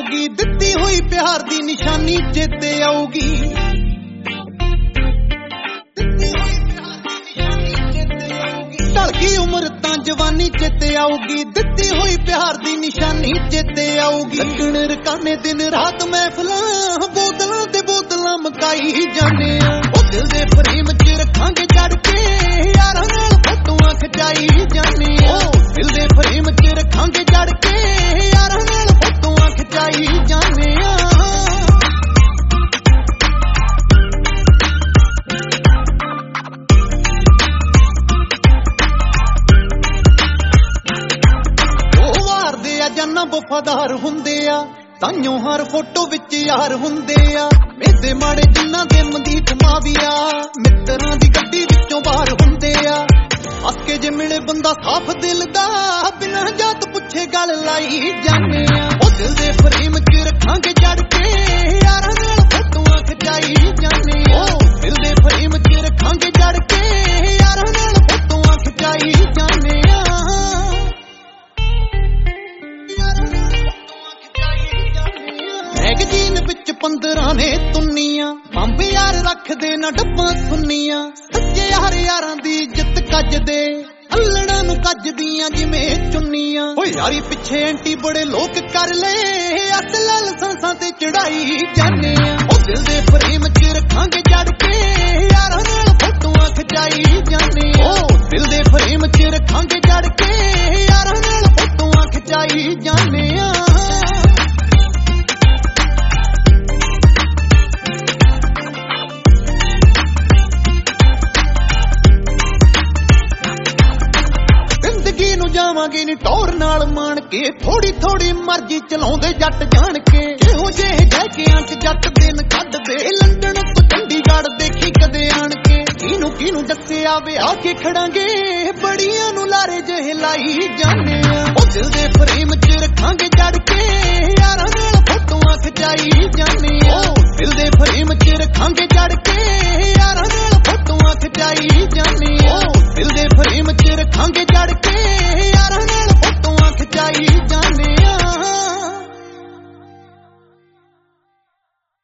ਆਊਗੀ, ਦਿੱਤੀ ਹੋਈ ਪਿਆਰ ਦੀ ਨਿਸ਼ਾਨੀ ਚੇਤੇ ਆਊਗੀ। ਢਲ ਗਈ ਉਮਰ ਤਾਂ ਜਵਾਨੀ ਚੇਤੇ ਆਊਗੀ, ਦਿੱਤੀ ਹੋਈ ਪਿਆਰ ਦੀ ਨਿਸ਼ਾਨੀ ਚੇਤੇ ਆਊਗੀ। ਲੱਗਣ ਰਕਾਨੇ ਦਿਨ ਰਾਤ ਮਹਿਫਲਾਂ, ਬੋਤਲਾਂ ਤੇ ਬੋਤਲਾਂ ਮਕਾਈ ਜਾਂਦੇ ਆ। ਉਹ ਦਿਲ ਦੇ ਫਰੇਮ 'ਚ ਰੱਖਾਂਗੇ ਜੜ ਕੇ, ਯਾਰਾਂ ਨਾਲ ਫੋਟੋਆਂ ਖਿਚਾਈ ਜਾਂਦੇ ਆ। ਉਹ ਦਿਲ ਦੇ ਫਰੇਮ 'ਚ ਰੱਖਾਂਗੇ ਜੜ ਕੇ, ਯਾਰਾਂ ਨਾਲ ਫੋਟੋਆਂ ਖਿਚਾਈ ਜਾਂਦੇ ਆ। ਜਾਨਾ ਵਫਾਦਾਰ ਹੁੰਦੇ ਆ, ਤਾਈਓ ਹਰ ਫੋਟੋ ਵਿੱਚ ਯਾਰ ਹੁੰਦੇ ਆ। ਮੇਦੇ ਮਾੜੇ ਜਿੰਨਾ ਦੇ ਮਦੀਪ ਮਾਵੀਆ, ਮਿੱਤਰਾਂ ਦੀ ਗੱਡੀ ਵਿੱਚੋਂ ਬਾਹਰ ਹੁੰਦੇ ਆ। ਹੱਸ ਕੇ ਜੇ ਮਿਲੇ ਬੰਦਾ ਸਾਫ਼ ਦਿਲ ਦਾ, ਬਿਨਾਂ ਜਾਤ ਪੁੱਛੇ ਗੱਲ ਲਾਈ ਜਾਂਦੇ ਆ। ਉਹ ਦਿਲ ਦੇ ਫਰੇਮ 'ਚ ਰੱਖਾਂਗੇ ਜੜ ਕੇ, ਯਾਰਾਂ ਨਾਲ ਫੋਟੋਆਂ ਖਿਚਾਈ ਜਾਂਦੇ ਆ। ਉਹ ਦਿਲ ਦੇ ਫਰੇਮ 'ਚ ਰੱਖਾਂਗੇ ਜੜ ਕੇ, ਯਾਰਾਂ ਨਾਲ ਫੋਟੋਆਂ ਖਿਚਾਈ ਜਾਂਦੇ ਆ। ਮੈਗਜ਼ੀਨ ਵਿੱਚ 15 ਨੇ ਤੁੰਨੀਆਂ, ਬੰਬ ਯਾਰ ਰੱਖਦੇ ਨਾ ਡੱਬਾਂ ਸੁੰਨੀਆਂ। ਸੱਚੇ ਯਾਰਾਂ ਦੀ ਇੱਜ਼ਤ ਕੱਜਦੇ, ਅਲੜਾਂ ਨੂੰ ਕੱਜਦੀਆਂ ਜਿਵੇਂ ਚੁੰਨੀਆਂ। ਓ ਯਾਰੀ ਪਿੱਛੇ ਐਂਟੀ ਬੜੇ ਲੋਕ ਕਰ ਲਏ, ਅਸਲ ਲਾਇਸੈਂਸਾਂ ਤੇ ਚੜਾਈ ਜਾਂਦੇ ਆ। ਉਹ ਦਿਲ ਦੇ ਫਰੇਮ 'ਚ ਰੱਖਾਂਗੇ ਜੜ ਕੇ, ਯਾਰਾਂ ਨਾਲ ਫੋਟੋਆਂ ਖਿਚਾਈ ਜਾਂਦੇ ਆ। ਉਹ ਦਿਲ ਦੇ ਫਰੇਮ 'ਚ ਰੱਖਾਂਗੇ ਜੜ ਕੇ, ਯਾਰਾਂ ਨਾਲ ਫੋਟੋਆਂ ਖਿਚਾਈ ਜਾਂਦੇ ਆ। ਜਾਵਾਂਗੇ ਨੀ ਟੌਰ ਨਾਲ ਮਾਣ ਕੇ, ਥੋੜੀ ਥੋੜੀ ਮਰਜ਼ੀ ਚਲਾਉਂਦੇ ਜੱਟ ਜਾਣ ਕੇ। ਕਿਹੋ ਜਿਹੇ ਜੈਕਿਆਂ 'ਚ ਜੱਟ ਦਿਨ ਕੱਢਦੇ, ਲੰਡਨ ਤੋਂ ਚੰਡੀਗੜ੍ਹ ਦੇਖੀ ਕਦੇ ਆਣ ਕੇ। ਕਿਹਨੂੰ ਦੱਸਿਆ ਵਿਆਹ ਕੇ ਖੜਾਂਗੇ, ਬੜੀਆਂ ਨੂੰ ਲਾਰੇ ਜਿਹੇ ਲਾਈ ਜਾਂਦੇ ਆ। ਉਹ ਦਿਲ ਦੇ ਫਰੇਮ 'ਚ ਰੱਖਾਂਗੇ ਜੜ ਕੇ,